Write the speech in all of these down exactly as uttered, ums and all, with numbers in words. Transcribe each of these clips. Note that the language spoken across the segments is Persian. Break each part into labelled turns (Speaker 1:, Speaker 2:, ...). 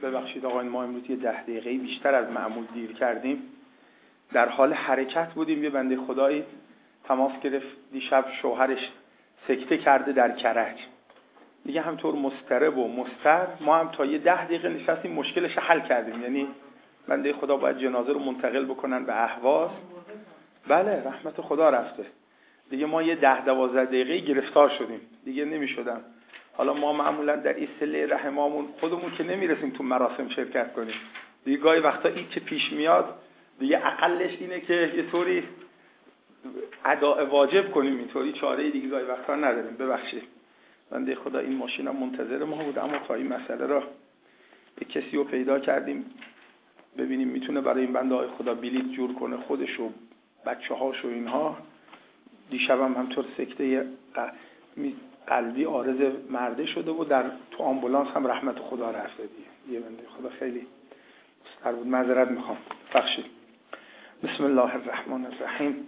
Speaker 1: ببخشید آقایان، ما امروز یه ده دقیقه بیشتر از معمول دیر کردیم. در حال حرکت بودیم. یه بنده خدایی تماس گرفت دیشب شوهرش سکته کرده در کرج. دیگه همطور مضطرب و مضطر ما هم تا یه ده دقیقه نشستیم مشکلش حل کردیم. یعنی بنده خدا باید جنازه رو منتقل بکنن به اهواز. بله رحمت خدا رفته. دیگه ما یه ده دوازده دقیقه گرفتار شدیم. دیگه نمی‌شدم. حالا ما معمولا در این صله رحمامون خودمون که نمیرسیم تو مراسم شرکت کنیم. دیگه گاهی وقتا این که پیش میاد دیگه اقلش اینه که یه طوری اداء واجب کنیم، اینطوری چاره دیگه گاهی وقتا نداریم. ببخشید. بنده خدا این ماشینم منتظر ما بود، اما تا این مسئله را یک کسی رو پیدا کردیم ببینیم میتونه برای این بنده های خدا بلیط جور کنه، خودش و بچه هاش و اینها. دیشب هم همطور سکته قلبی عارض مرده شده و در تو آمبولانس هم رحمت خدا رفته دیگه. یه بنده خدا خیلی مستر بود. معذرت میخوام. بخشید. بسم الله الرحمن الرحیم.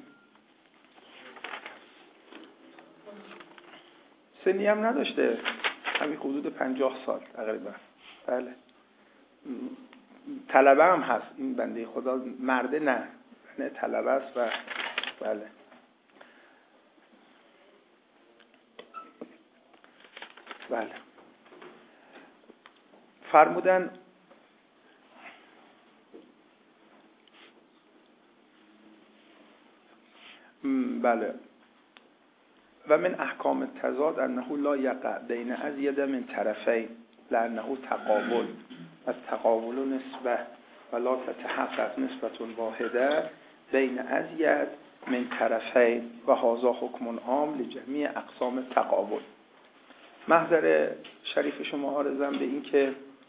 Speaker 1: سنی هم نداشته، همین حدود پنجاه سال تقریبا. بله. طلبه هم هست این بنده خدا، مرده نه، نه طلبه است. و بله بله فرمودن بله و من احکام التضاد انه لا یقع بین ازید من طرفین لانه تقابل از تقابل نسبه ولا تتحقق نسبة واحده بین ازید من طرفین و هذا حکم عام لجمیع اقسام تقابل. محضر شریف شما عارضم به این که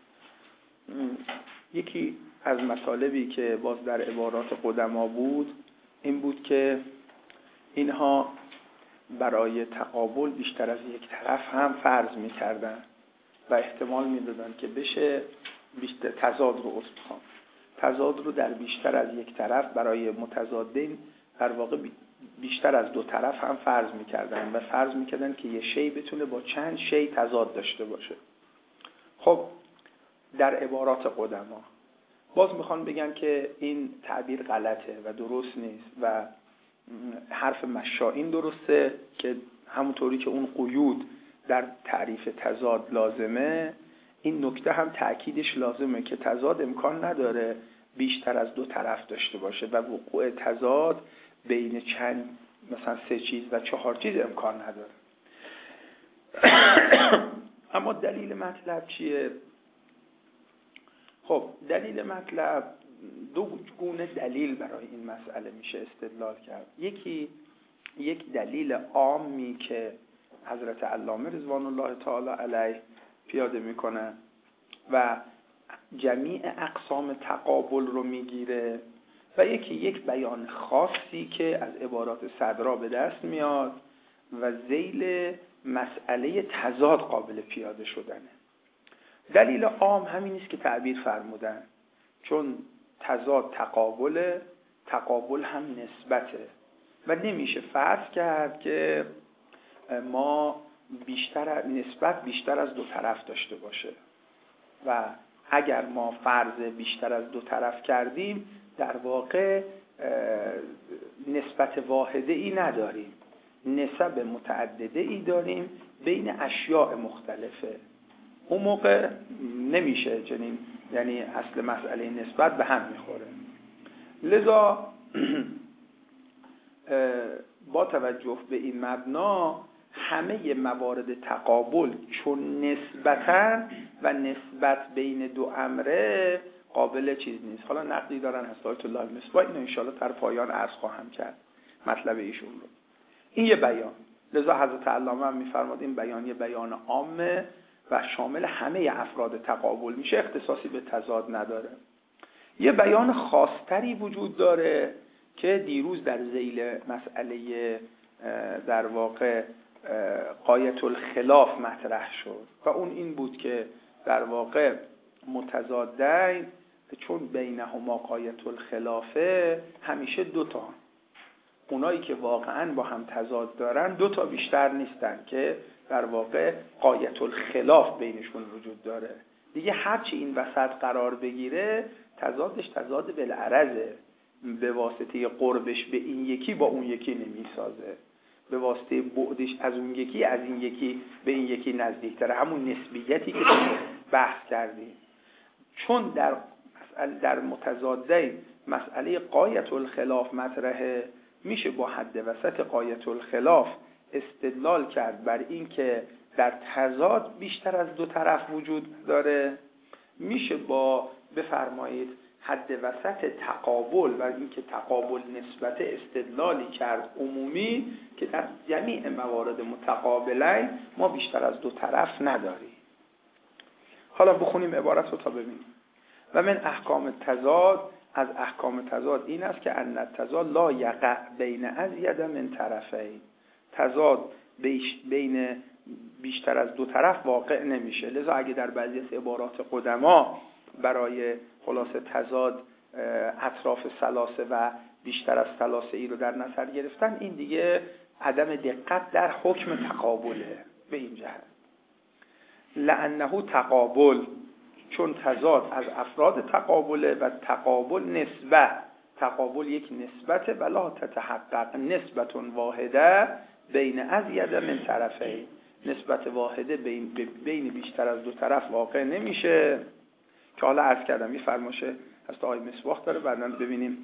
Speaker 1: یکی از مطالبی که باز در عبارات قدما بود این بود که اینها برای تقابل بیشتر از یک طرف هم فرض می‌کردن و احتمال می‌دادن که بشه بیشتر تضاد رو اصطخام تضاد رو در بیشتر از یک طرف برای متضادین در واقع بیشتر از دو طرف هم فرض می‌کردن و فرض می‌کردن که یه شی بتونه با چند شی تضاد داشته باشه. خب در عبارات قدما باز میخوان بگن که این تعبیر غلطه و درست نیست و حرف مشائین درسته که همونطوری که اون قیود در تعریف تضاد لازمه، این نکته هم تأکیدش لازمه که تضاد امکان نداره بیشتر از دو طرف داشته باشه و وقوع تضاد بین چند مثلا سه چیز و چهار چیز امکان نداره. اما دلیل مطلب چیه؟ خب دلیل مطلب دو گونه دلیل برای این مسئله میشه استدلال کرد. یکی یک دلیل عامی که حضرت علامه رضوان الله تعالی علیه پیاده میکنه و جمیع اقسام تقابل رو میگیره و یکی یک بیان خاصی که از عبارات صدرا به دست میاد و ذیل مسئله تضاد قابل پیاده شدنه. دلیل عام همین نیست که تعبیر فرمودن، چون تضاد تقابله، تقابل هم نسبته و نمیشه فرض کرد که ما بیشتر نسبت بیشتر از دو طرف داشته باشه و اگر ما فرض بیشتر از دو طرف کردیم در واقع نسبت واحده ای نداریم، نسب متعدده ای داریم بین اشیاء مختلفه. اون موقع نمیشه چنین، یعنی اصل مسئله نسبت به هم میخوره. لذا با توجه به این مبنا همه موارد تقابل چون نسبتاً و نسبت بین دو امره قابل چیز نیست. حالا نقدی دارن حضرت الله المصباح، اینو انشاءالله در پایان عرض خواهم کرد مطلب ایشون رو. این یه بیان. لذا حضرت علامه هم میفرماد این بیان یه بیان عامه و شامل همه افراد تقابل میشه، اختصاصی به تضاد نداره. یه بیان خاصتری وجود داره که دیروز در ذیل مسئله در واقع غایت الخلاف مطرح شد و اون این بود که در واقع متضادین چون بینهما غایت الخلافه همیشه دوتا، اونایی که واقعا با هم تضاد دارن دوتا بیشتر نیستن که در واقع غایت الخلاف بینشون وجود داره. دیگه هرچی این وسط قرار بگیره تضادش تضاد بالعرضه، به واسطه قربش به این یکی با اون یکی نمیسازه، به واسطه بعدش از اون یکی از این یکی به این یکی نزدیکتره، همون نسبیتی که بحث کردیم. چون در در متضادی مسئله غایت الخلاف مطرحه، میشه با حد وسط غایت الخلاف استدلال کرد بر این که در تضاد بیشتر از دو طرف وجود داره، میشه با بفرمایید حد وسط تقابل و اینکه تقابل نسبت استدلالی کرد عمومی که در جمیع موارد متقابلین ما بیشتر از دو طرف نداریم. حالا بخونیم عبارت رو تا ببینیم. و من احکام تضاد، از احکام تضاد این است که ان التضاد لا یقع بین ازید من طرفین، تضاد بین بیشتر از دو طرف واقع نمیشه. لذا اگه در بعضی از عبارات قدما برای خلاصه تضاد اطراف ثلاثه و بیشتر از ثلاثه ای رو در نظر گرفتن، این دیگه عدم دقت در حکم تقابله. به این جهت لانه تقابل، چون تضاد از افراد تقابله و تقابل نسبت، تقابل یک نسبت ولا تتحقق نسبت واحده بین ازید من طرفین، نسبت واحده بین بین بیشتر از دو طرف واقع نمیشه. که حالا عرض کردم یه فرماشه هست آقای مصباح داره، بعداً ببینیم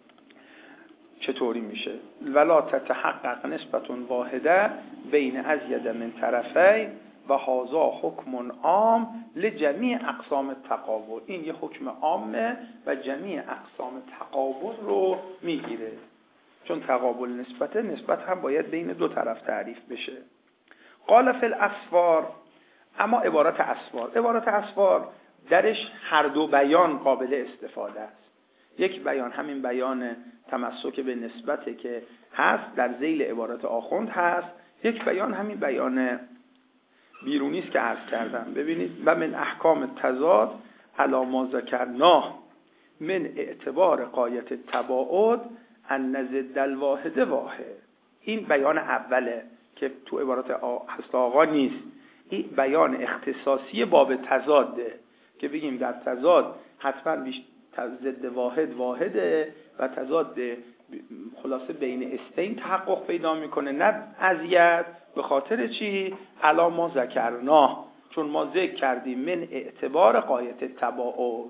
Speaker 1: چطوری میشه. ولا تتحقق نسبت واحده بین ازید من طرفین و هذا حکم عام لجمیع اقسام تقابل، این یه حکم عامه و جمیع اقسام تقابل رو میگیره. چون تقابل نسبته، نسبت هم باید بین دو طرف تعریف بشه. قال فی الاسفار، اما عبارت اسفار، عبارت اسفار درش هر دو بیان قابل استفاده است. یک بیان همین بیان تمسک به نسبته که هست در ذیل عبارت آخوند هست، یک بیان همین بیان بیرونی است که عرض کردم. ببینید و من احکام تضاد علی ما ذکرناه من اعتبار غایت تباعد ان ضد الواحد واحد، این بیان اوله که تو عبارت هست آقا نیست، این بیان اختصاصی باب تضاده که بگیم در تضاد حتما ضد واحد واحده و تضاد خلاصه بین استین تحقق پیدا میکنه، نه ازیت. به خاطر چی؟ علا ما ذکرناه، چون ما ذکر کردیم من اعتبار غایت تباعد.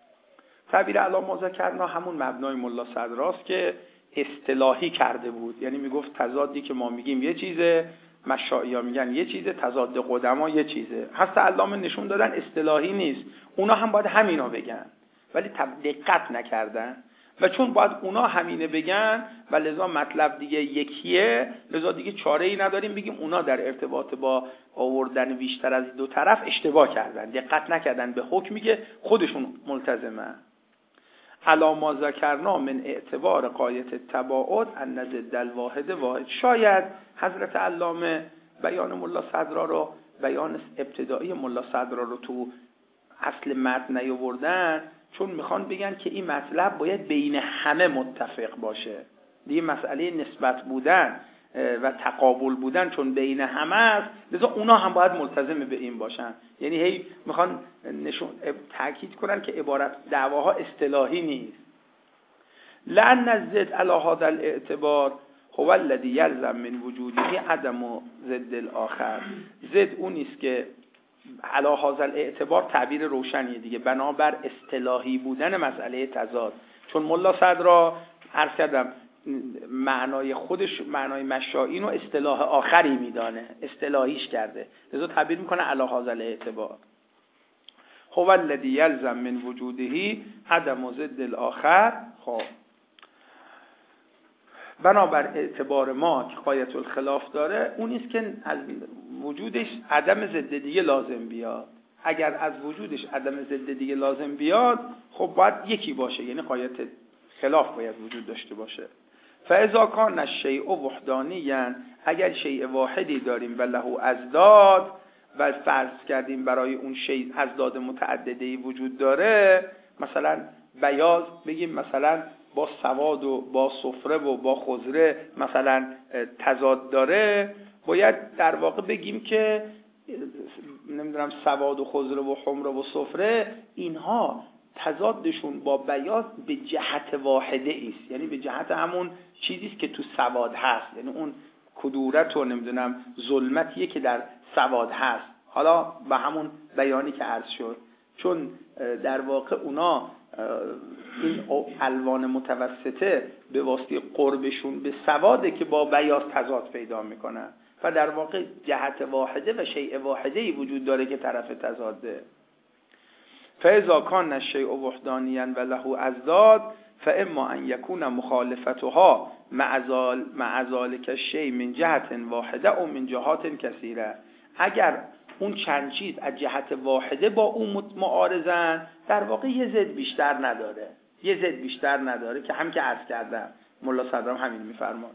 Speaker 1: تعبیر علا ما ذکرناه همون مبنای ملا صدراست که اصطلاحی کرده بود، یعنی میگفت تضادی که ما میگیم یه چیزه، مشایعی ها میگن یه چیزه، تضاد قدما یه چیزه. هست علامه نشون دادن اصطلاحی نیست، اونا هم باید همینا بگن ولی دقت نکردن، و چون باید اونا همینه بگن و لذا مطلب دیگه یکیه، لذا دیگه چاره ای نداریم بگیم اونا در ارتباط با آوردن بیشتر از دو طرف اشتباه کردن، دقت نکردن به حکمی که خودشون ملتزمن. علا ما ذکرنا من اعتبار غایت تباعد ان ضد الواحد واحد. شاید حضرت علامه بیان ملا صدرا رو، بیان ابتدایی ملا صدرا رو تو اصل متن نیاوردن چون میخوان بگن که این مطلب باید بین همه متفق باشه. دیگه مسئله نسبت بودن و تقابل بودن چون بین همه است، لذا اونا هم باید ملتزم به این باشن. یعنی هی میخوان نشون تاکید کنن که عبارت دعواها اصطلاحی نیست. لأن الزد علی هذا الاعتبار هو الذي يلزم من وجوده عدم ضد الاخر. زد اون است که علی هذا الاعتبار تعبیر روشنیه دیگه، بنابر اصطلاحی بودن مسئله تضاد. چون ملا صدرا عرض کردم معنای خودش، معنای مشائی رو اصطلاح آخری میدانه، اصطلاحیش کرده، لذا تعبیر میکنه علی هذا الاعتبار هو الذی یلزم من وجوده عدم ضد الاخر. خب بنابر اعتبار ما که غایت الخلاف داره، اون است که از وجودش عدم ضد دیگه لازم بیاد. اگر از وجودش عدم ضد دیگه لازم بیاد، خب باید یکی باشه، یعنی غایت خلاف باید وجود داشته باشه. فاذا کان الشیء وحدانیا، اگر شیء واحدی داریم و له ازداد و فرض کردیم برای اون شیء ازداد متعددی وجود داره، مثلا بیاض بگیم مثلا با سواد و با صفره و با خضره مثلا تضاد داره، باید در واقع بگیم که نمیدونم سواد و خضره و حمره و صفره، اینها تضادشون با بیاض به جهت واحده است، یعنی به جهت همون چیزی است که تو سواد هست، یعنی اون کدورت و نمیدونم ظلمتیه که در سواد هست. حالا به همون بیانی که عرض شد، چون در واقع اونا این الوان متوسطه به واسطه قربشون به سواده که با بیاض تضاد پیدا میکنن و در واقع جهت واحده و شیء واحده‌ای وجود داره که طرف تضاده. فاذا کان الشیء وحدانیا و له ازداد فاما ان یکون مخالفتها مع ذلک الشیء من جهت واحده او من جهات کثیره. اگر اون چند چیز از جهت واحده با اون معارضن، در واقع یه ضد بیشتر نداره، یه ضد بیشتر نداره که هم که عرض کردم ملا صدرم همین میفرمان،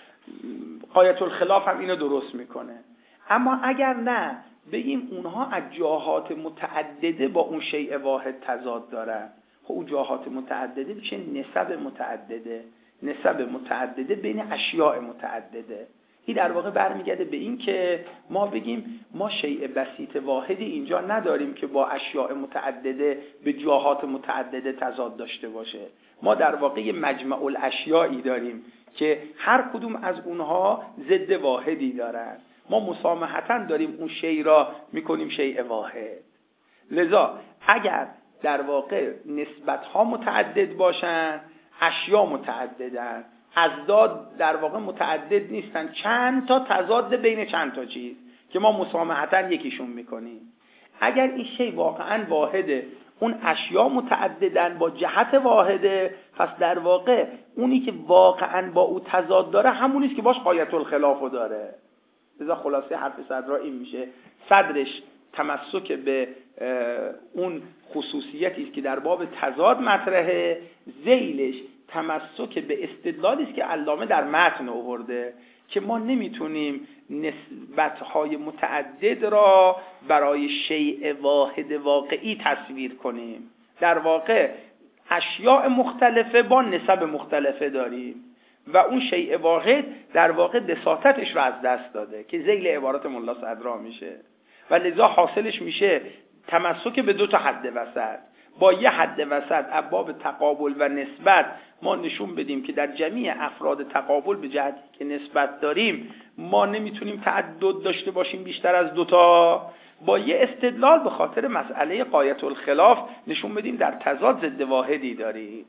Speaker 1: غایت الخلاف هم اینو درست میکنه. اما اگر نه بگیم اونها از جهات متعدده با اون شیء واحد تضاد دارن، خب اون جهات متعدده میشه نسب متعدده، نسب متعدده بین اشیاء متعدده. این در واقع برمیگرده به این که ما بگیم ما شیء بسیط واحدی اینجا نداریم که با اشیاء متعدده به جهات متعدده تضاد داشته باشه. ما در واقع یه مجمع الاشیاءی داریم که هر کدوم از اونها ضد واحدی دارن. ما مسامحتاً داریم اون شیء را میکنیم شیء واحد. لذا اگر در واقع نسبت‌ها متعدد باشن، اشیاء متعددن، ازداد در واقع متعدد نیستن، چند تا تضاد بین چند تا چیز که ما مسامحتاً یکیشون میکنیم. اگر این شیء واقعاً واحده، اون اشیاء متعددن با جهت واحده، پس در واقع اونی که واقعاً با او تضاد داره همونیست که باش غایت الخلاف داره. لذا خلاصه حرف صدرا این میشه، صدرش تمسک به اون خصوصیتی است که در باب تضاد مطرحه، ذیلش تمسک به استدلالی است که علامه در متن آورده که ما نمیتونیم نسبت‌های متعدد را برای شیء واحد واقعی تصویر کنیم. در واقع اشیاء مختلفه با نسب مختلفه داریم و اون شیء واحد در واقع بساطتش رو از دست داده که ذیل عبارت ملا صدرا میشه و لذا حاصلش میشه تمسک به دو تا حد وسط. با یه حد وسط ابواب تقابل و نسبت ما نشون بدیم که در جمیع افراد تقابل به جهتی که نسبت داریم ما نمیتونیم تعدد داشته باشیم بیشتر از دوتا. با یه استدلال به خاطر مسئله غایت الخلاف نشون بدیم در تضاد ضد واحدی داریم.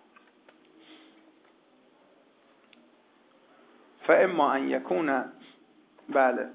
Speaker 1: فاما ان یکون، بله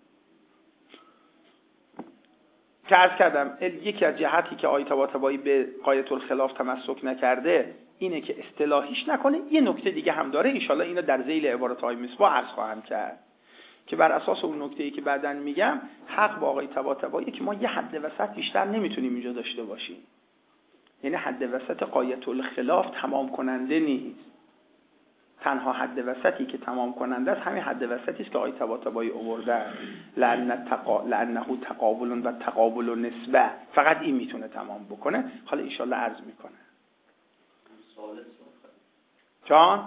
Speaker 1: که عرض کردم یکی از جهتی که آیه طباطبایی به غایت الخلاف تمسک نکرده اینه که اصطلاحیش نکنه. یه نکته دیگه هم داره، انشالله اینو در ذیل عبارت های مصباح عرض خواهم کرد که بر اساس اون نکته‌ای که بعداً میگم حق با آقای طباطبایی که ما یه حد وسط بیشتر نمیتونیم اینجا داشته باشیم. یعنی حد وسط غایت الخلاف تمام کننده نیست، تنها حد وسطی که تمام کننده است همین حد وسطی است که آقای طباطبایی آورده، لأن تقا... لأنه تقابل و تقابل و نسبه، فقط این میتونه تمام بکنه. حالا ان شاءالله عرض میکنه. جان؟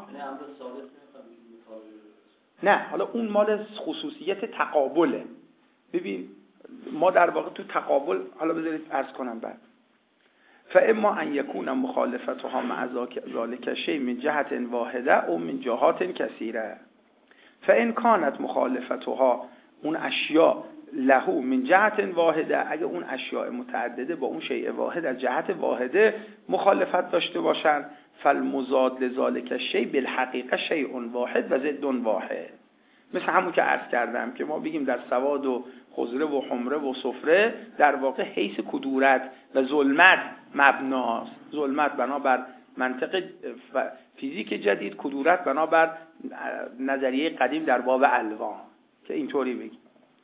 Speaker 1: نه، حالا اون مال خصوصیت تقابله. ببین ما در واقع تو تقابل، حالا بذارید عرض کنم بعد. فاما ان یکون مخالفتها مع ذلک الشیء من جهت واحده او من جهات کثیره. فان کانت مخالفتها، اون اشیاء، له من جهت واحده، اگه اون اشیاء متعدده با اون شیء واحد از جهت واحده مخالفت داشته باشن، فالمضاد لذلک الشیء بالحقیقه شیء واحد و ضد واحد. مثل همون که عرض کردم که ما بگیم در سواد و خضره و حمره و صفره در واقع حیث کدورت و ظلمت مبناست. ظلمت بنابر منطق فیزیک جدید، کدورت بنابر نظریه قدیم در باب الوان، که اینطوری بگیم.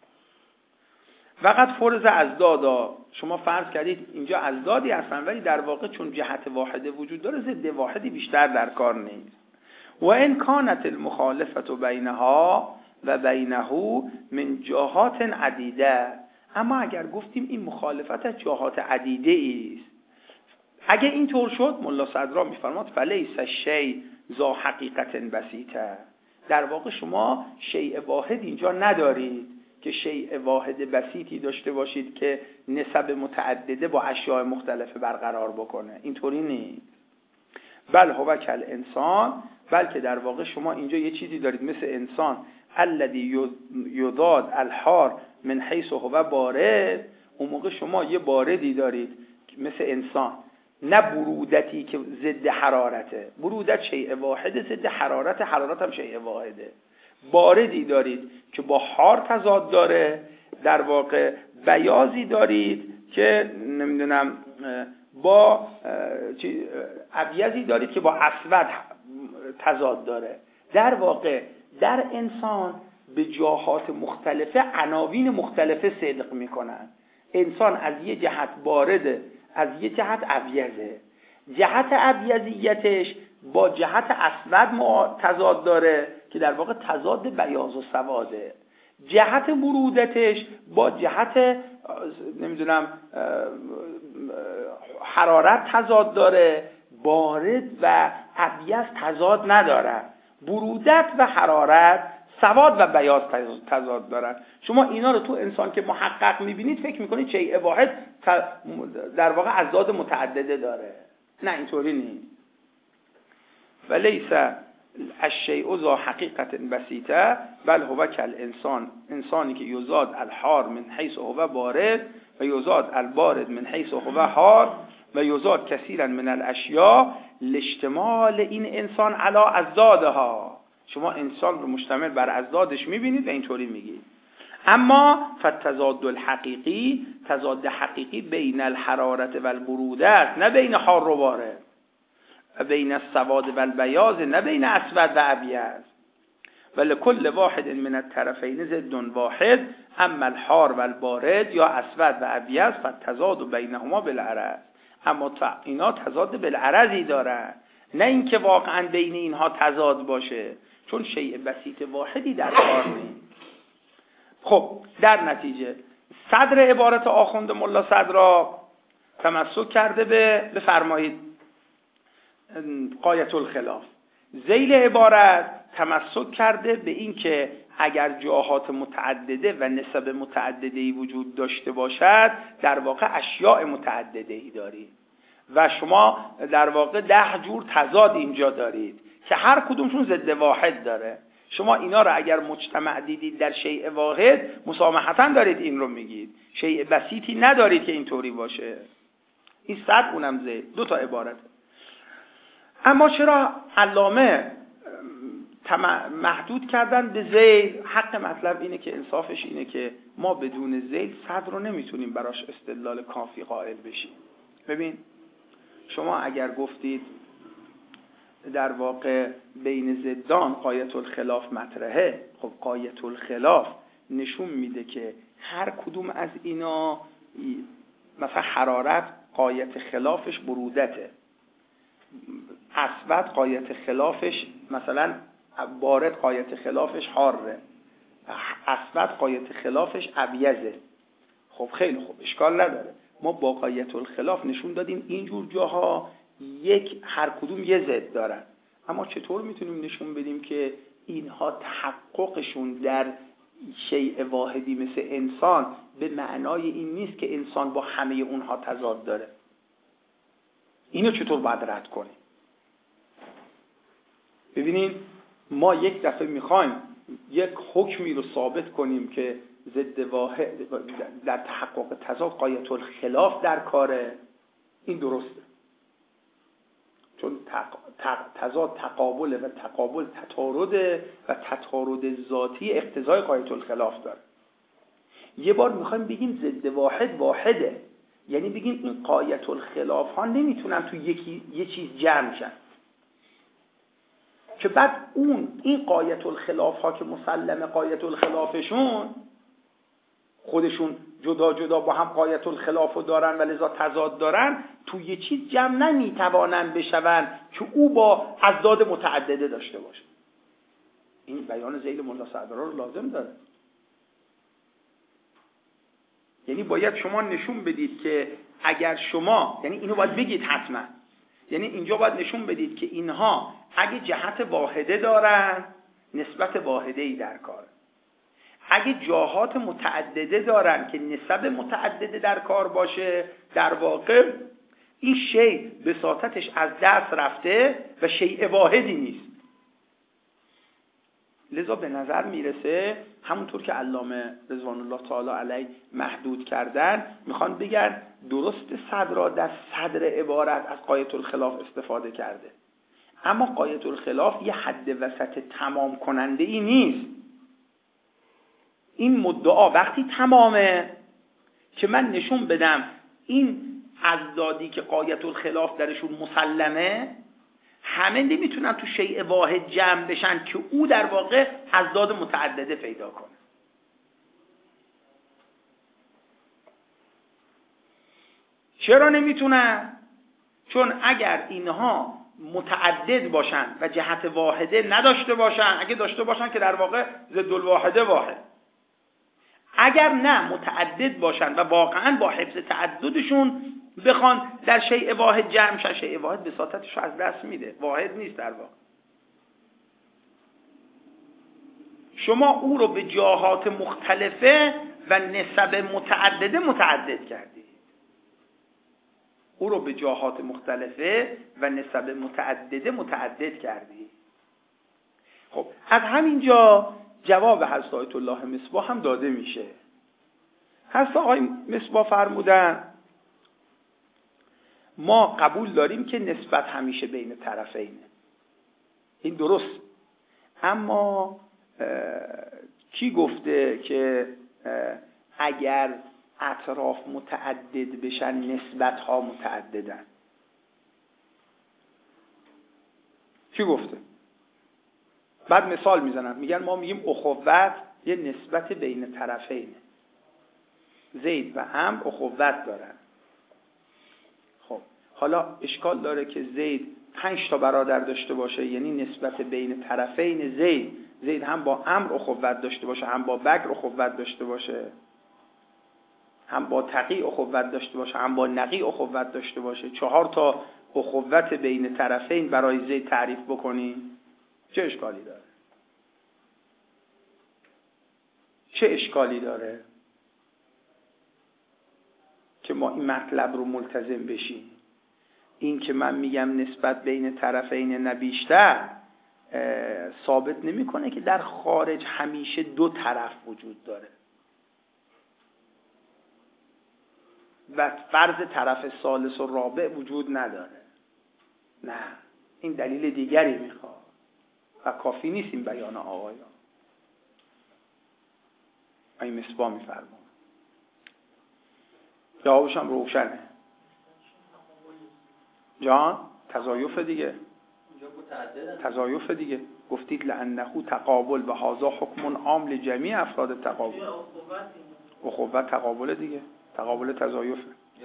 Speaker 1: وقت فرض ازدادا، شما فرض کردید اینجا ازدادی هستن ولی در واقع چون جهت واحده وجود داره ضد واحدی بیشتر در کار نیست. و ان کانت المخالفه بینها و بینه من جهات عدیده، اما اگر گفتیم این مخالفت از جهات عدیده است، اگه این طور شد ملا صدرا میفرماد فلیس الشیء ذا حقیقت بسیطه، در واقع شما شیء واحد اینجا ندارید که شیء واحد بسیطی داشته باشید که نسب متعدده با اشیاء مختلفه برقرار بکنه. اینطوری نیست. بل هو کل انسان، بلکه در واقع شما اینجا یه چیزی دارید مثل انسان، الذی یضاد الحار من حیث هو بارد. اون موقع شما یه باردی دارید مثل انسان، نه برودتی که ضد حرارته. برودت شیء واحده، ضد حرارت، حرارت هم شیء واحده. باردی دارید که با حار تضاد داره، در واقع بیازی دارید که نمیدونم با ابیضی دارید که با اسود تضاد داره. در واقع در انسان به جاهات مختلفه عناوین مختلفه صدق میکنن. انسان از یه جهت بارده، از یه جهت ابیضه. جهت ابیضیتش با جهت اسود تضاد داره که در واقع تضاد بیاض و سواده. جهت برودتش با جهت نمیدونم حرارت تضاد داره. بارد و ابیض تضاد ندارن. برودت و حرارت، سواد و بیاض تضاد دارن. شما اینا رو تو انسان که محقق میبینید فکر میکنید شیء واحد در واقع اضداد متعدده داره. نه، اینطوری نیست. ولیس الشیء ذا حقیقت بسیطه بل هو کل انسان، انسانی که یزاد الحار من حیث هو بارد و یزاد البارد من حیث هو حار و یزاد کثیرا من الاشیاء لاشتمال این انسان علی اضدادها. شما انسان رو مشتمل بر اضدادش میبینید و اینطوری میگید. اما فتضاد الحقیقی، تضاد حقیقی بین الحرارت و البرودت، نه بین حار و بارد. بین السواد و البیاض، نه بین اسود و ابیض. ولکل واحد من الطرفین ضد واحد، اما الحار و البارد یا اسود و ابیض فتضاد بینهما بالعرض. اما اینا تضاد بالعرضی دارن، نه اینکه واقعا بین اینها تضاد باشه، چون شیء بسیط واحدی در کار نیست. خب در نتیجه صدر عبارت آخوند ملا صدرا تمسک کرده به بفرمایید غایت الخلاف. ذیل عبارت تمسک کرده به این که اگر جاهات متعدده و نسب متعدده‌ای وجود داشته باشد، در واقع اشیاء متعدده‌ای دارید و شما در واقع ده جور تضاد اینجا دارید که هر کدومشون ضد واحد داره. شما اینا رو اگر مجتمع دیدید در شیء واحد، مسامحتاً دارید این رو میگید. شیء بسیطی ندارید که اینطوری باشه. این صد اونم ذیل، دو تا عبارت. اما چرا علامه محدود کردن به ذیل؟ حق مطلب اینه که انصافش اینه که ما بدون ذیل صد رو نمیتونیم براش استدلال کافی قائل بشیم. ببین شما اگر گفتید در واقع بین ضدان غایت الخلاف مطرحه، خب غایت الخلاف نشون میده که هر کدوم از اینا، مثلا حرارت غایت خلافش برودته، اسود غایت خلافش مثلا بارد غایت خلافش حاره، اسود غایت خلافش ابیضه. خب خیلی خوب، اشکال نداره. ما با غایت الخلاف نشون دادیم اینجور جاها یک هر کدوم یه ضد دارن. اما چطور میتونیم نشون بدیم که اینها تحققشون در شیء واحدی مثل انسان به معنای این نیست که انسان با همه اونها تضاد داره؟ اینو چطور باید رد کنیم؟ ببینید ما یک دفعه میخوایم یک حکمی رو ثابت کنیم که ضد واحد در تحقق تضاد غایت الخلاف در کاره. این درسته، چون تضاد تقابل و تقابل تطارد و تطارد ذاتی اقتضای غایت الخلاف داره. یه بار میخوایم بگیم ضد واحد واحده، یعنی بگیم این غایت الخلاف ها نمیتونن تو یکی یه چیز جمع شن، که بعد اون این غایت الخلاف ها که مسلمه غایت الخلافشون خودشون جدا جدا با هم غایت الخلاف رو دارن و لذا تضاد دارن، تو یه چیز جمع نمیتوانن بشون که او با اضداد متعدده داشته باشه. این بیان ذیل ملا صدرا رو لازم داره. یعنی باید شما نشون بدید که اگر شما، یعنی اینو باید بگید حتما، یعنی اینجا باید نشون بدید که اینها اگه جهت واحده دارن، نسبت واحده‌ای در کار. اگه جاهات متعدده دارن که نسب متعدده در کار باشه، در واقع این شیء بساطتش از دست رفته و شیء واحدی نیست. لذا به نظر میرسه همونطور که علامه رضوان الله تعالی علیه محدود کردن، میخوان بگن درست صدر در صدر عبارت از غایة الخلاف استفاده کرده، اما غایة الخلاف یه حد وسط تمام کننده ای نیست. این مدعا وقتی تمامه که من نشون بدم این ازدادی که غایة الخلاف درشون مسلمه، همه نمیتونن تو شیء واحد جمع بشن که او در واقع ازداد متعدده پیدا کنه. چرا نمیتونن؟ چون اگر اینها متعدد باشن و جهت واحده نداشته باشن، اگه داشته باشن که در واقع ضد الواحده واحد، اگر نه متعدد باشن و واقعا با حفظ تعددشون بخوان در شیء واحد جمع شن، شیء واحد بساطتش از دست میده، واحد نیست در واقع. شما او رو به جاهات مختلفه و نسب متعدده متعدد کردید. او رو به جاهات مختلفه و نسب متعدده متعدد کردید. خب از همینجا جواب حضرت آیت الله مصباح هم داده میشه. حضرت آقای مصباح فرمودن ما قبول داریم که نسبت همیشه بین طرفینه، این درست، اما کی گفته که اگر اطراف متعدد بشن نسبت ها متعددن؟ کی گفته؟ بعد مثال میزنن، میگن ما میگیم اخوت یه نسبت بین طرفینه، زید و عمرو اخوت دارن. خب حالا اشکال داره که زید پنج تا برادر داشته باشه، یعنی نسبت بین طرفین زید، زید هم با عمرو اخوت داشته باشه، هم با بکر اخوت داشته باشه، هم با تقی اخوت داشته باشه، هم با نقی اخوت داشته باشه، چهار تا اخوت بین طرفین برای زید تعریف بکنی، چه اشکالی داره؟ چه اشکالی داره که ما این مطلب رو ملتزم بشیم؟ این که من میگم نسبت بین طرفین نه بیشتر ثابت نمیکنه که در خارج همیشه دو طرف وجود داره و فرض طرف ثالث و رابع وجود نداره. نه، این دلیل دیگری میخواد و کافی نیست این بیان آقایان. این مصباح میفرمون جوابش هم روشنه. جان تضایف دیگه، تضایف دیگه. گفتید لانه تقابل و هذا حکم عام لجمیع افراد تقابل. اخوت تقابل دیگه، تقابل تضایف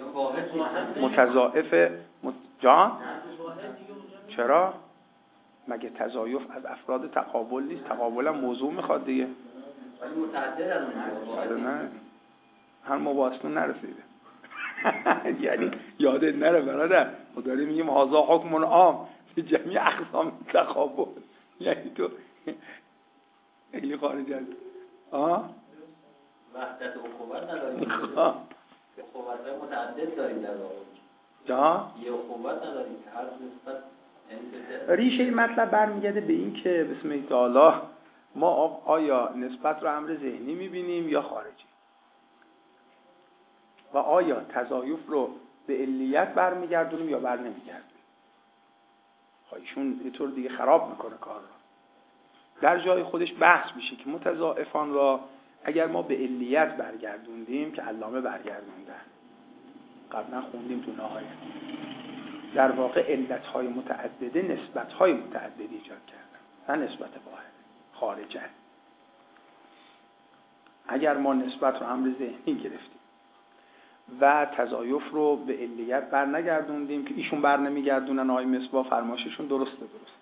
Speaker 1: متضاعف مت... جان چرا؟ مگه تضایف از افراد تقابل نیست؟ تقابل هم موضوع میخواد دیگه. ولی متعدد نه، هم ما با اصلا نرسیده. یعنی یادت نره برادر، ما داریم میگیم هذا حکم عام جمیع اقسام تقابل، یعنی تو خیلی خارج از آه
Speaker 2: وحدت اخوت نداریم، اخوت متعدد داریم در واقع.
Speaker 1: جا
Speaker 2: یه اخوت نداریم که هر نسبت.
Speaker 1: ریشه این مطلب برمیگرده به این که بسم الله تعالی ما آیا نسبت رو امر ذهنی میبینیم یا خارجی، و آیا تضایف رو به علیت برمیگردونیم یا بر نمیگردونیم. ایشون یه طور دیگه خراب میکنه کار رو. در جای خودش بحث میشه که متضاعفان را اگر ما به علیت برگردوندیم که علامه برگردوندن، قبلا خوندیم تو نهایت، در واقع علتهای متعدده نسبتهای متعددی ایجاد کردن، نه نسبت واحد خارجه. اگر ما نسبت رو امر ذهنی گرفتیم و تضایف رو به علیت بر نگردوندیم که ایشون بر نمیگردونن، آقای مصباح فرمایششون درسته درسته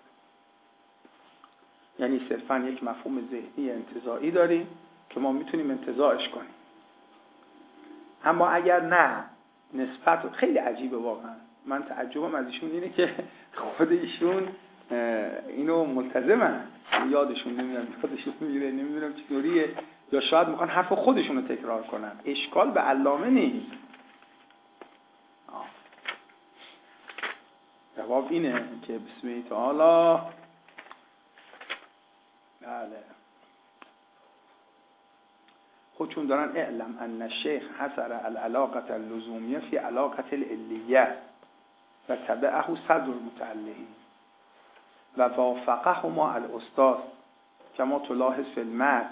Speaker 1: یعنی صرفا یک مفهوم ذهنی انتزاعی داریم که ما میتونیم انتزاعش کنیم. اما اگر نه، نسبت خیلی عجیبه واقعا. من تعجبم از ایشون اینه که خود ایشون اینو ملتزمن، یادشون نمیاد، یادشون میره، نمیدونم چطوریه یا شاید میخوان حرف خودشون رو تکرار کنن. اشکال به علامه نیست. جواب اینه که بسم الله تعالی بله خودشون دارن اعلم ان الشیخ حصر العلاقه اللزومیه فی علاقه العلیه و تبعه صدر المتعلقین و وافقهما الاستاذ کما تلاحظ فی المتن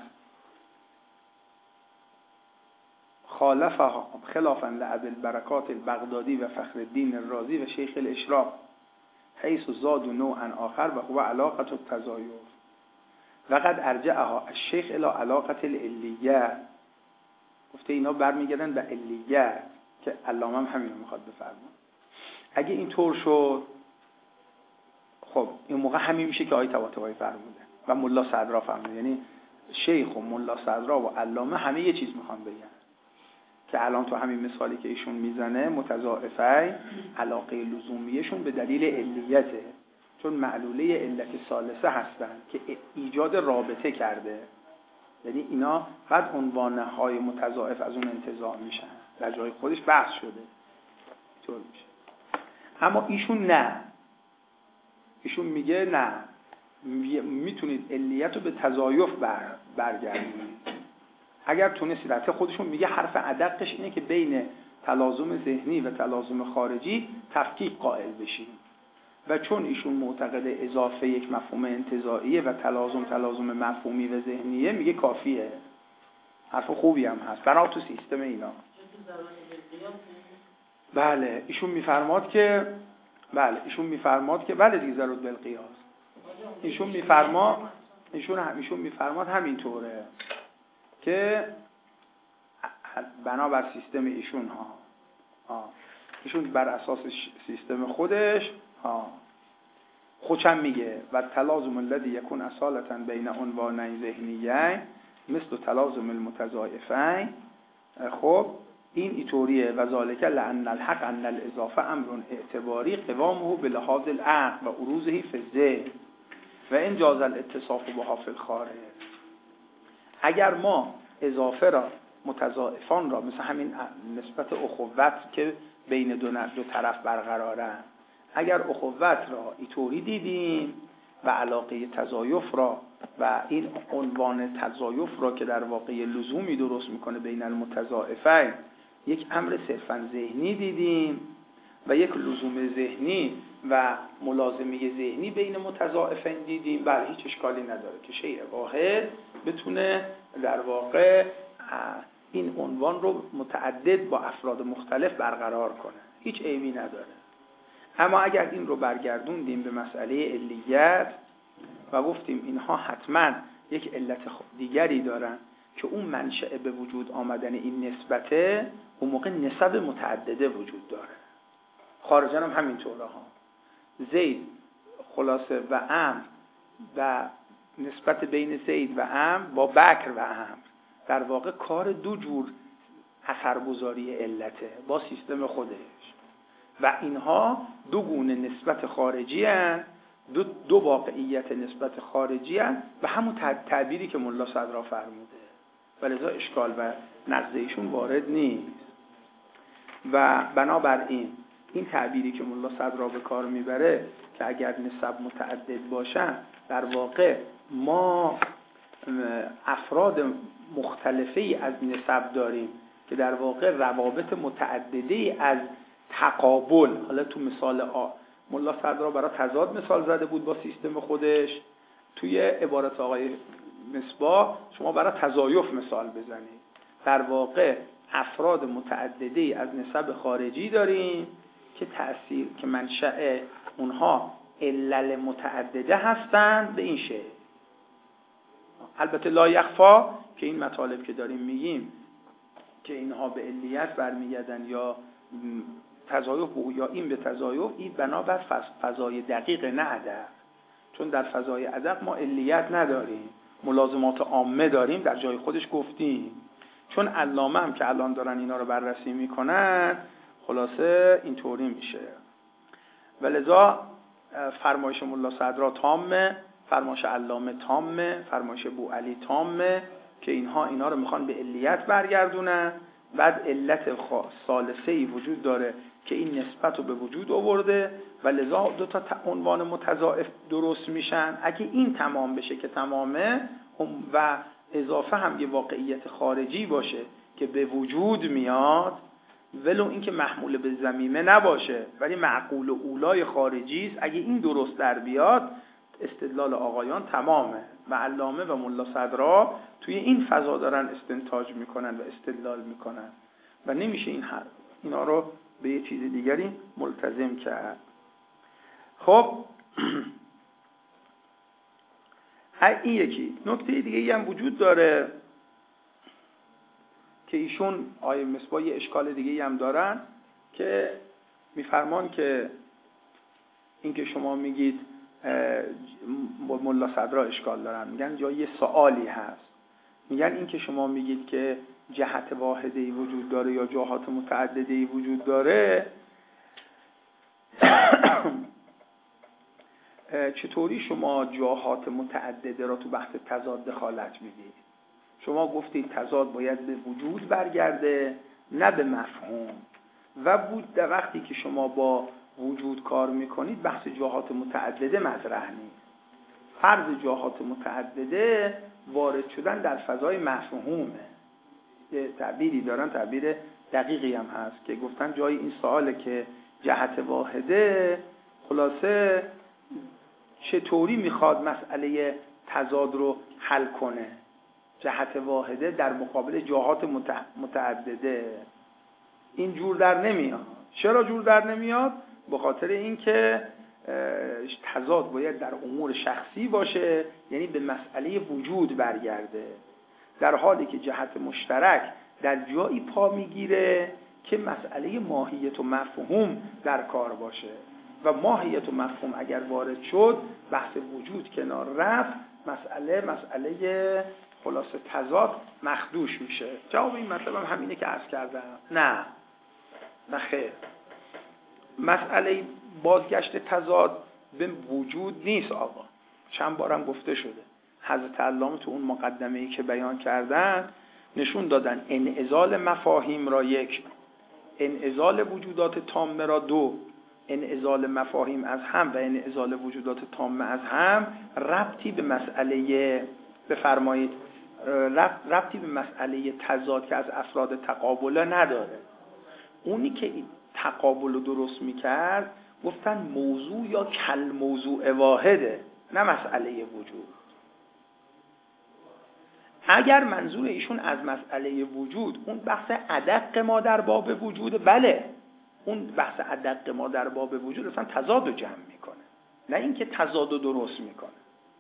Speaker 1: خالفها خلافا لابی البرکات البغدادی و فخر الدین الرازی و شیخ الاشراق حیث زاد نوعا آخر و هو علاقه التزایر و قد ارجعها الشیخ الى علاقه العلیه. گفته اینا برمیگردن به علیه که علامه هم همین رو میخواد بفرمونه. اگه این طور شد خب این موقع همین میشه که آیه طباطبایی فرموده و ملا صدرا فرموده. یعنی شیخ و ملا صدرا و علامه همه یه چیز میخوان بگن که الان تو همین مثالی که ایشون میزنه متضاعفه علاقه لزومیشون به دلیل علیته، چون معلوله علت ثالثه هستن که ایجاد رابطه کرده. یعنی اینا بعد عنوانهای متضاعف از اون انتزاع میشن، در جای خودش بحث شده طور میشه. اما ایشون نه، ایشون میگه نه، میتونید علیت رو به تضاعف بر برگردونید. اگر تونستید، البته خودشون میگه حرف ادقش اینه که بین تلازم ذهنی و تلازم خارجی تفکیک قائل بشین و چون ایشون معتقد اضافه یک مفهوم انتزاعیه و تلازم تلازم مفهومی و ذهنیه، میگه کافیه. حرف خوبی هم هست بنا تو سیستم اینا. بله ایشون میفرماد که بله ایشون میفرماد که بله دیگه ضرورت بالقیاس. ایشون میفرما ایشون هم ایشون میفرماد همینطوره که بنا بر سیستم ایشون ها ها ایشون بر اساس سیستم خودش ها خودشم میگه و تلازم الذی یکون اصالتا بین عنوانین ذهنیین مثل تلازم المتضاعفین. خب این اینطوریه و ذالک لان الحق ان الاضافه امر اعتباری قوامه به لحاظ العقل و عروضه فی الذهن و این جاز الاتصاف بها فی الخارج. اگر ما اضافه را متضاعفان را مثل همین نسبت اخوت که بین دو, دو طرف برقراره، اگر اخوت را اینطوری دیدیم و علاقه تضاعف را و این عنوان تضاعف را که در واقع لزومی درست میکنه بین المتضاعفین یک امر صرفا ذهنی دیدیم و یک لزوم ذهنی و ملازمه ذهنی بین متضاعفین دیدیم، بله هیچ اشکالی نداره که شیء واحد بتونه در واقع این عنوان رو متعدد با افراد مختلف برقرار کنه، هیچ عیبی نداره. اما اگر این رو برگردوندیم به مسئله علیت و گفتیم اینها حتما یک علت دیگری دارن که اون منشأ به وجود آمدن این نسبته، اون موقع نسب متعدده وجود داره. خارجا هم همینطوره ها. زید خلاصه و عمرو و نسبت بین زید و عمرو با بکر و عمرو در واقع کار دو جور اثرگذاری علته با سیستم خودش و اینها دو گونه نسبت خارجی هستند، دو, دو واقعیت نسبت خارجی هستند و همون تعبیری که ملا صدرا فرموده و لذا اشکال و نقض ایشون وارد نیست. و بنابراین این تعبیری که ملا صدرا به کار میبره که اگر نسب متعدد باشن در واقع ما افراد مختلفی از نسب داریم که در واقع روابط متعددی از تقابل، حالا تو مثال آ ملا صدرا برای تضاد مثال زده بود با سیستم خودش، توی عبارت آقای مصباح شما برای تضایف مثال بزنید. در واقع افراد متعددی از نسب خارجی داریم که تأثیر که منشأ اونها علل متعدده هستند به این شکل. البته لا یخفا که این مطالب که داریم میگیم که اینها به علیت برمیگردن یا تضایف یا این به تضایف، این بنابر فضای دقیق نه ادق، چون در فضای ادق ما علیت نداریم، ملازمات عامه داریم، در جای خودش گفتیم. چون علامه هم که الان دارن اینا رو بررسی میکنن خلاصه اینطوری میشه. ولذا فرمایش ملا صدرا تامه، فرمایش علامه تامه، فرمایش بوعلی تامه که اینها اینا رو میخوان به علیت برگردونن. بعد علت ثالثه‌ای وجود داره که این نسبت رو به وجود آورده و لذا دو تا عنوان متضاعف درست میشن. اگه این تمام بشه که تمامه و اضافه هم یه واقعیت خارجی باشه که به وجود میاد، ولو اینکه محمول به ضمیمه نباشه ولی معقول و اولای خارجی است، اگه این درست در بیاد استدلال آقایان تمامه و علامه و ملا صدرا توی این فضا دارن استنتاج میکنن و استدلال میکنن و نمیشه این حرف اینا رو به یه چیز دیگری ملتزم کرد. خب این یکی نکته دیگه هم وجود داره که ایشون آیه مصباح یه اشکال دیگه هم دارن که میفرمان که این که شما میگید ملا صدرا اشکال دارن، میگن جای یه سوالی هست، میگن این که شما میگید که جهت واحده‌ای وجود داره یا جهات متعدده‌ای وجود داره چطوری شما جهات متعدده را تو بحث تضاد دخالت میدید؟ شما گفتید تضاد باید به وجود برگرده نه به مفهوم و بود در وقتی که شما با وجود کار میکنید بحث جهات متعدده مطرح نیست. فرض جهات متعدده وارد شدن در فضای مفهومه. یه تعبیری دارن، تعبیر دقیقی هم هست که گفتن جای این سواله که جهت واحده خلاصه چطوری میخواد مسئله تضاد رو حل کنه. جهت واحده در مقابل جهات متعدده این جور در نمیاد. چرا جور در نمیاد؟ به خاطر اینکه تضاد باید در امور شخصی باشه، یعنی به مسئله وجود برگرده، در حالی که جهت مشترک در جایی پا میگیره که مسئله ماهیت و مفهوم در کار باشه و ماهیت و مفهوم اگر وارد شد بحث وجود کنار رفت، مسئله مسئله خلاصه تضاد مخدوش میشه. جواب این مطلب هم همینه که عرض کردم. نه نه خیر، مسئله بازگشت تضاد به وجود نیست آقا. چند بارم گفته شده. حضرت علامه تو اون مقدمه‌ای که بیان کردن نشون دادن انعزال مفاهیم را یک، انعزال وجودات تامه را دو. انعزال مفاهیم از هم و انعزال وجودات تامه از هم ربطی به مسئله بفرمایید ربطی به مسئله تضاد که از افراد تقابل نداره. اونی که تقابل رو درست میکرد گفتن موضوع یا کل موضوع واحده، نه مسئله وجود. اگر منظور ایشون از مسئله وجود اون بحث ادق ما در باب وجود، بله اون بحث ادق ما در باب وجود اصلا تضاد رو جمع میکنه، نه اینکه تضاد رو درست میکنه.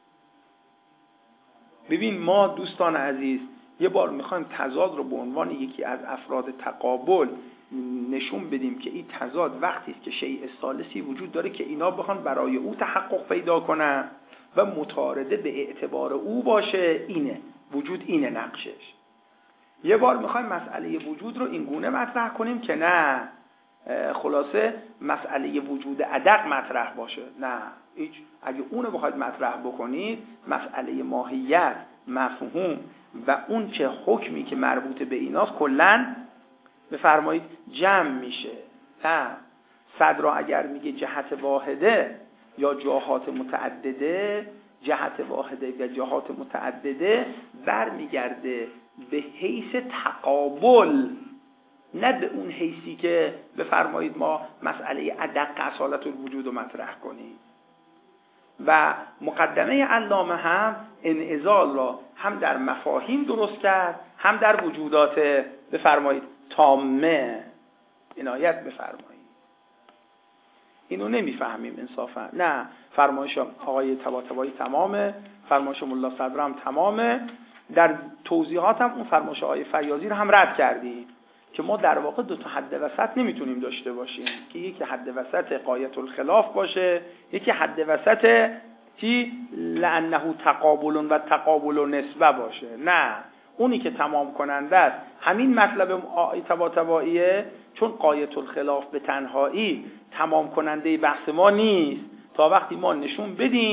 Speaker 1: ببین ما دوستان عزیز یه بار میخوایم تضاد رو به عنوان یکی از افراد تقابل نشون بدیم که این تضاد وقتی است که شیء ثالثی وجود داره که اینا بخوان برای او تحقق پیدا کنن و متعارضه به اعتبار او باشه. اینه وجود، اینه نقشش. یه بار میخوایم مسئله وجود رو این گونه مطرح کنیم که نه خلاصه مسئله وجود ادق مطرح باشه. نه هیچ، اگه اونو بخواید مطرح بکنید مسئله ماهیت، مفهوم و اون چه حکمی که مربوط به ایناست کلاً بفرمایید جمع میشه. نه صدرا اگر میگه جهت واحده یا جهات متعدده، جهت واحده و جهات متعدده برمیگرده به حیث تقابل، نه به اون حیثی که بفرمایید ما مسئله ادق اصالت الوجود رو مطرح کنیم. و مقدمه علامه هم انعزال را هم در مفاهیم درست کرد هم در وجودات بفرمایید تامه. عنایت بفرمایید، اینو نمیفهمیم انصافا. نه فرمایش آقای طباطبایی تمامه، فرمایش ملا صدر هم تمامه. در توضیحات هم اون فرمایش آقای فیاضی رو هم رد کردیم که ما در واقع دو تا حد وسط نمیتونیم داشته باشیم که یکی حد وسط غایت الخلاف باشه، یکی حد وسط چی لانه تقابل و تقابل نسبه باشه. نه اونی که تمام کننده است همین مطلب آقای طباطباییه، چون غایت الخلاف به تنهایی تمام کننده بحث ما نیست تا وقتی ما نشون بدیم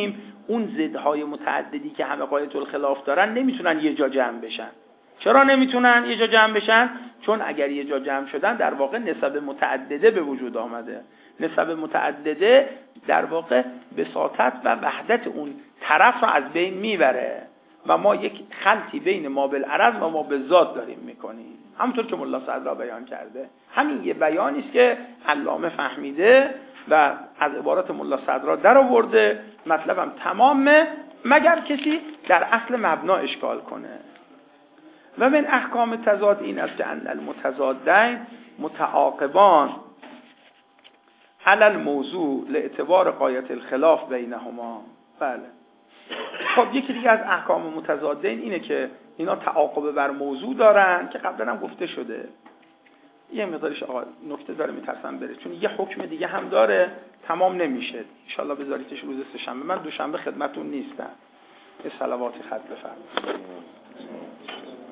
Speaker 1: اون ضدهای متعددی که همه قایت الخلاف دارن نمیتونن یه جا جمع بشن. چرا نمیتونن یه جا جمع بشن؟ چون اگر یه جا جمع شدن در واقع نسب متعدده به وجود آمده. نسب متعدده در واقع بساطت و وحدت اون طرف رو از بین میبره و ما یک خلطی بین ما بالعرض و ما بالذات داریم میکنیم، همونطور که ملا صدرا بیان کرده. همین یه بیانی است که علامه فهمیده و از عبارات ملا صدرا در آورده. مطلبم تمامه مگر کسی در اصل مبنا اشکال کنه. و من احکام تضاد این است که ان المتضادین متعاقبان علی الموضوع لاعتبار غایت الخلاف بینهما. بله. خب یکی دیگه از احکام متضادین اینه که اینا تعاقب بر موضوع دارن که قبلا هم گفته شده. یه مقدارش آقا نکته داره میترسم بره چون یه حکم دیگه هم داره تمام نمیشه. ان شاء الله بذاریدش روز سه‌شنبه. من دوشنبه خدمتتون نیستم. یه صلواتی خط بفرمایید.